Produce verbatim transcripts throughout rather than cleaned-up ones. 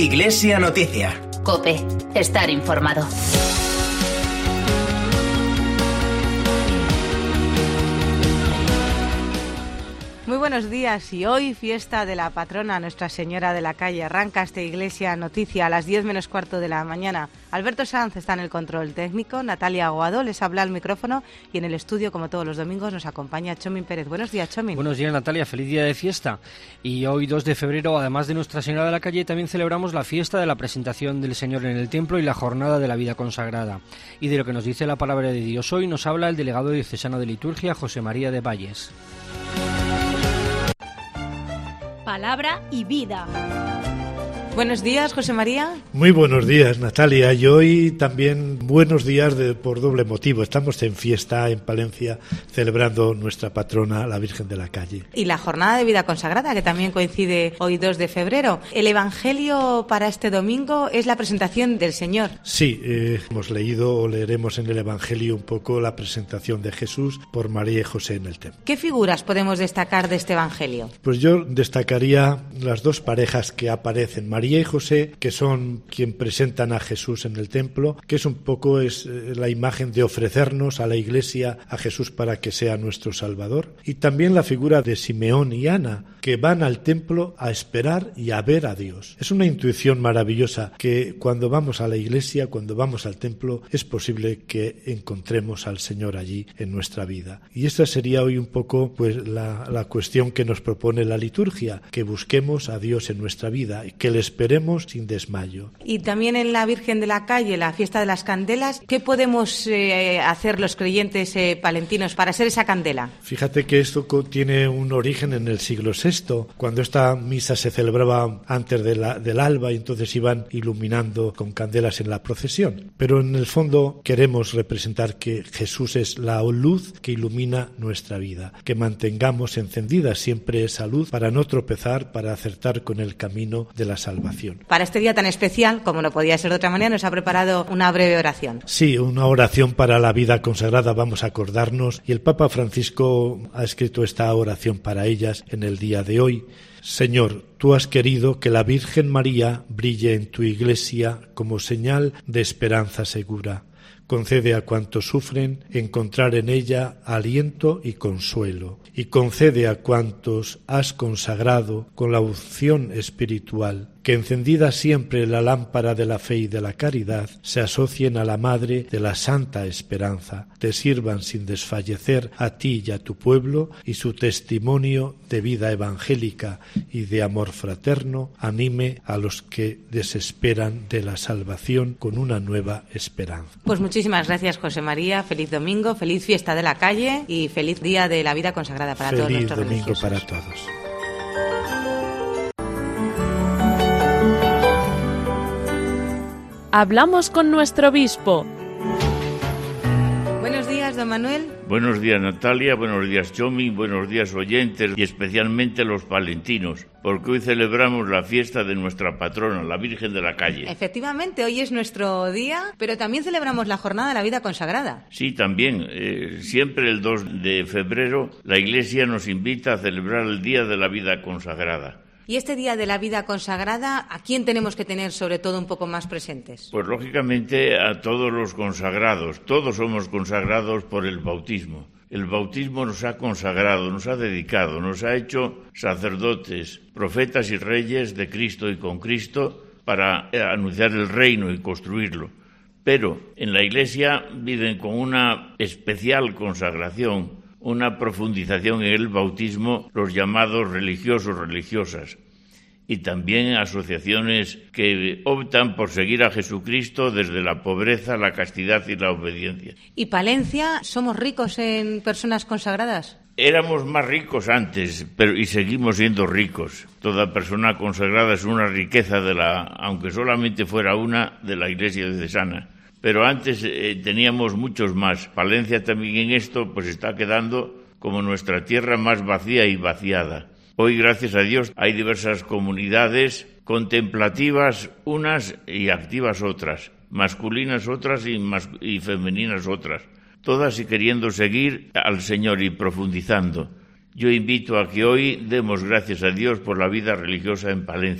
Iglesia Noticia. COPE. Estar informado. Muy buenos días, y hoy fiesta de la patrona Nuestra Señora de la Calle. Arranca esta Iglesia Noticia a las diez menos cuarto de la mañana. Alberto Sanz está en el control técnico, Natalia Aguado les habla al micrófono y en el estudio, como todos los domingos, nos acompaña Chomin Pérez. Buenos días, Chomin. Buenos días, Natalia, feliz día de fiesta. Y hoy, dos de febrero, además de Nuestra Señora de la Calle, también celebramos la fiesta de la presentación del Señor en el templo y la jornada de la vida consagrada. Y de lo que nos dice la palabra de Dios hoy nos habla el delegado diocesano de liturgia, José María de Valles. Palabra y vida. Buenos días, José María. Muy buenos días, Natalia. Y hoy también buenos días de, por doble motivo. Estamos en fiesta en Palencia, celebrando nuestra patrona, la Virgen de la Calle. Y la jornada de vida consagrada, que también coincide hoy dos de febrero. El Evangelio para este domingo es la presentación del Señor. Sí, eh, hemos leído o leeremos en el Evangelio un poco la presentación de Jesús por María y José en el templo. ¿Qué figuras podemos destacar de este Evangelio? Pues yo destacaría las dos parejas que aparecen, María y José, que son quien presentan a Jesús en el templo, que es un poco es la imagen de ofrecernos a la Iglesia a Jesús para que sea nuestro Salvador. Y también la figura de Simeón y Ana, que van al templo a esperar y a ver a Dios. Es una intuición maravillosa que cuando vamos a la Iglesia, cuando vamos al templo, es posible que encontremos al Señor allí en nuestra vida. Y esta sería hoy un poco pues la, la cuestión que nos propone la liturgia, que busquemos a Dios en nuestra vida y que le esperemos sin desmayo. Y también en la Virgen de la Calle, la fiesta de las candelas, ¿qué podemos eh, hacer los creyentes eh, palentinos para ser esa candela? Fíjate que esto tiene un origen en el siglo sexto, cuando esta misa se celebraba antes de la, del alba y entonces iban iluminando con candelas en la procesión. Pero en el fondo queremos representar que Jesús es la luz que ilumina nuestra vida, que mantengamos encendida siempre esa luz para no tropezar, para acertar con el camino de la salvación. Para este día tan especial, como no podía ser de otra manera, nos ha preparado una breve oración. Sí, una oración para la vida consagrada, vamos a acordarnos, y el Papa Francisco ha escrito esta oración para ellas en el día de hoy. Señor, tú has querido que la Virgen María brille en tu Iglesia como señal de esperanza segura. Concede a cuantos sufren encontrar en ella aliento y consuelo, y concede a cuantos has consagrado con la unción espiritual, que encendida siempre la lámpara de la fe y de la caridad, se asocien a la Madre de la Santa Esperanza, te sirvan sin desfallecer a ti y a tu pueblo, y su testimonio de vida evangélica y de amor fraterno anime a los que desesperan de la salvación con una nueva esperanza. Pues muchísimas gracias, José María. Feliz domingo, feliz fiesta de la calle y feliz día de la vida consagrada para feliz todos nuestros domingo religiosos. Para todos. Hablamos con nuestro obispo. Buenos días, don Manuel. Buenos días, Natalia, buenos días, Chomi, buenos días, oyentes, y especialmente los palentinos, porque hoy celebramos la fiesta de nuestra patrona, la Virgen de la Calle. Efectivamente, hoy es nuestro día, pero también celebramos la jornada de la vida consagrada. Sí, también. Eh, siempre el dos de febrero la Iglesia nos invita a celebrar el Día de la Vida Consagrada. Y este Día de la Vida Consagrada, ¿a quién tenemos que tener sobre todo un poco más presentes? Pues lógicamente a todos los consagrados. Todos somos consagrados por el bautismo. El bautismo nos ha consagrado, nos ha dedicado, nos ha hecho sacerdotes, profetas y reyes de Cristo y con Cristo para anunciar el reino y construirlo. Pero en la Iglesia viven con una especial consagración, una profundización en el bautismo, los llamados religiosos, religiosas, y también asociaciones que optan por seguir a Jesucristo desde la pobreza, la castidad y la obediencia. ¿Y Palencia, somos ricos en personas consagradas? Éramos más ricos antes, pero y seguimos siendo ricos. Toda persona consagrada es una riqueza de la, aunque solamente fuera una, de la Iglesia diocesana. Pero antes eh, teníamos muchos más. Palencia también en esto pues está quedando como nuestra tierra más vacía y vaciada. Hoy, gracias a Dios, hay diversas comunidades contemplativas unas y activas otras, masculinas otras y, mas- y femeninas otras, todas y queriendo seguir al Señor y profundizando. Yo invito a que hoy demos gracias a Dios por la vida religiosa en Palencia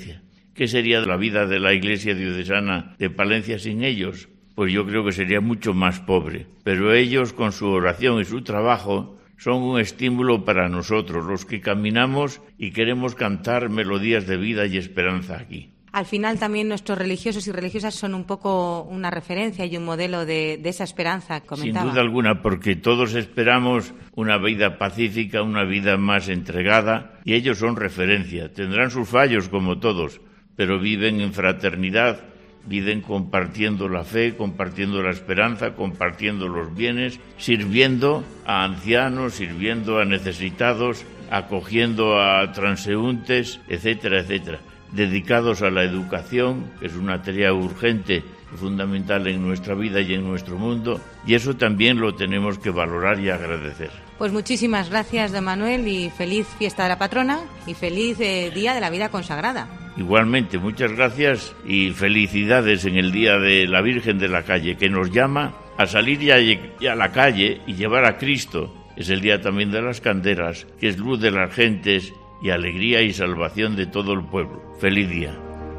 ¿Qué sería de la vida de la Iglesia diocesana de Palencia sin ellos? Pues yo creo que sería mucho más pobre. Pero ellos, con su oración y su trabajo, son un estímulo para nosotros, los que caminamos y queremos cantar melodías de vida y esperanza aquí. Al final también nuestros religiosos y religiosas son un poco una referencia y un modelo de, de esa esperanza que comentaba. Sin duda alguna, porque todos esperamos una vida pacífica, una vida más entregada, y ellos son referencia. Tendrán sus fallos como todos, pero viven en fraternidad, viven compartiendo la fe, compartiendo la esperanza, compartiendo los bienes, sirviendo a ancianos, sirviendo a necesitados, acogiendo a transeúntes, etcétera, etcétera. Dedicados a la educación, que es una tarea urgente y fundamental en nuestra vida y en nuestro mundo, y eso también lo tenemos que valorar y agradecer. Pues muchísimas gracias, don Manuel, y feliz fiesta de la patrona y feliz eh, Día de la Vida Consagrada. Igualmente, muchas gracias y felicidades en el Día de la Virgen de la Calle, que nos llama a salir ya a la calle y llevar a Cristo. Es el día también de las candelas, que es luz de las gentes y alegría y salvación de todo el pueblo. ¡Feliz día!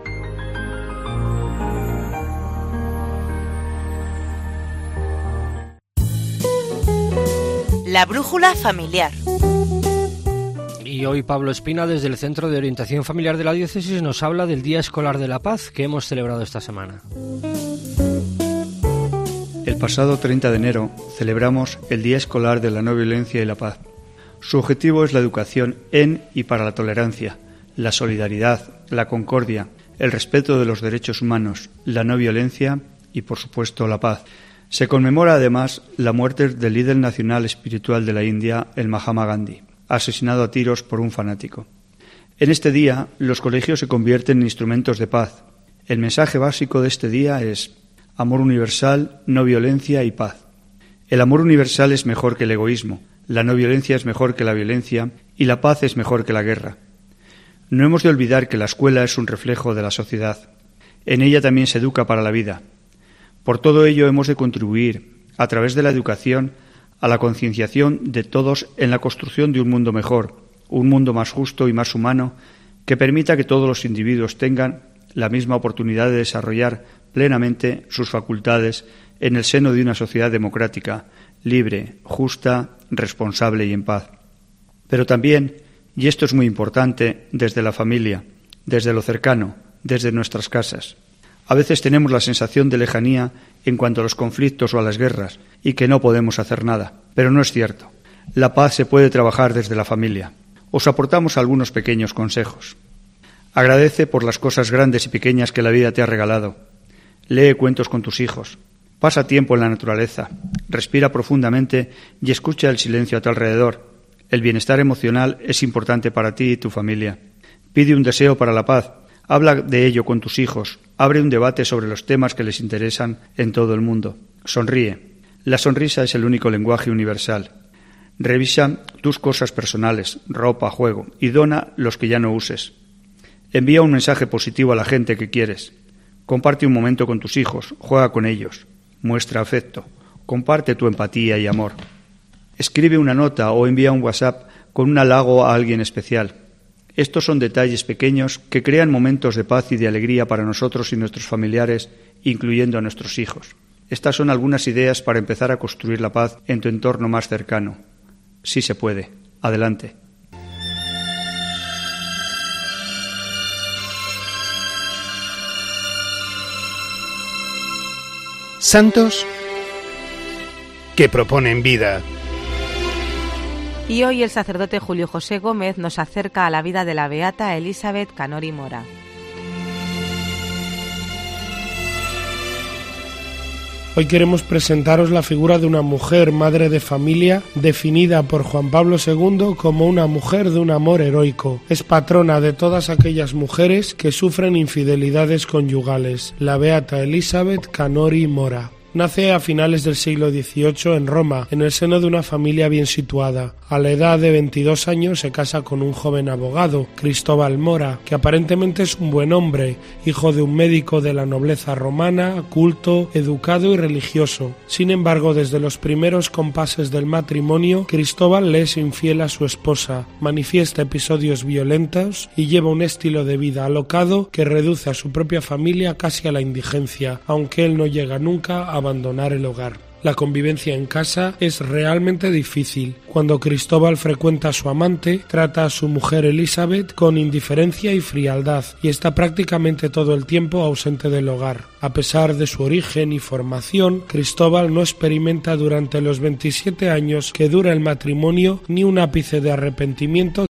La brújula familiar. Y hoy Pablo Espina, desde el Centro de Orientación Familiar de la Diócesis, nos habla del Día Escolar de la Paz que hemos celebrado esta semana. El pasado treinta de enero celebramos el Día Escolar de la No Violencia y la Paz. Su objetivo es la educación en y para la tolerancia, la solidaridad, la concordia, el respeto de los derechos humanos, la no violencia y, por supuesto, la paz. Se conmemora además la muerte del líder nacional espiritual de la India, el Mahatma Gandhi, asesinado a tiros por un fanático. En este día, los colegios se convierten en instrumentos de paz. El mensaje básico de este día es amor universal, no violencia y paz. El amor universal es mejor que el egoísmo. La no violencia es mejor que la violencia y la paz es mejor que la guerra. No hemos de olvidar que la escuela es un reflejo de la sociedad. En ella también se educa para la vida. Por todo ello hemos de contribuir, a través de la educación, a la concienciación de todos en la construcción de un mundo mejor, un mundo más justo y más humano, que permita que todos los individuos tengan la misma oportunidad de desarrollar plenamente sus facultades en el seno de una sociedad democrática, libre, justa, responsable y en paz. Pero también, y esto es muy importante, desde la familia, desde lo cercano, desde nuestras casas. A veces tenemos la sensación de lejanía en cuanto a los conflictos o a las guerras y que no podemos hacer nada, pero no es cierto. La paz se puede trabajar desde la familia. Os aportamos algunos pequeños consejos. Agradece por las cosas grandes y pequeñas que la vida te ha regalado. Lee cuentos con tus hijos. Pasa tiempo en la naturaleza, respira profundamente y escucha el silencio a tu alrededor. El bienestar emocional es importante para ti y tu familia. Pide un deseo para la paz, habla de ello con tus hijos, abre un debate sobre los temas que les interesan en todo el mundo. Sonríe. La sonrisa es el único lenguaje universal. Revisa tus cosas personales, ropa, juego, y dona los que ya no uses. Envía un mensaje positivo a la gente que quieres. Comparte un momento con tus hijos, juega con ellos. Muestra afecto, comparte tu empatía y amor. Escribe una nota o envía un WhatsApp con un halago a alguien especial. Estos son detalles pequeños que crean momentos de paz y de alegría para nosotros y nuestros familiares, incluyendo a nuestros hijos. Estas son algunas ideas para empezar a construir la paz en tu entorno más cercano. Sí se puede. Adelante. Santos que proponen vida. Y hoy el sacerdote Julio José Gómez nos acerca a la vida de la beata Elizabeth Canori Mora. Hoy queremos presentaros la figura de una mujer, madre de familia, definida por Juan Pablo segundo como una mujer de un amor heroico. Es patrona de todas aquellas mujeres que sufren infidelidades conyugales, la beata Elizabeth Canori Mora. Nace a finales del siglo dieciocho en Roma, en el seno de una familia bien situada. A la edad de veintidós años se casa con un joven abogado, Cristóbal Mora, que aparentemente es un buen hombre, hijo de un médico de la nobleza romana, culto, educado y religioso. Sin embargo, desde los primeros compases del matrimonio, Cristóbal le es infiel a su esposa, manifiesta episodios violentos y lleva un estilo de vida alocado que reduce a su propia familia casi a la indigencia, aunque él no llega nunca a abandonar el hogar. La convivencia en casa es realmente difícil. Cuando Cristóbal frecuenta a su amante, trata a su mujer Elizabeth con indiferencia y frialdad y está prácticamente todo el tiempo ausente del hogar. A pesar de su origen y formación, Cristóbal no experimenta durante los veintisiete años que dura el matrimonio ni un ápice de arrepentimiento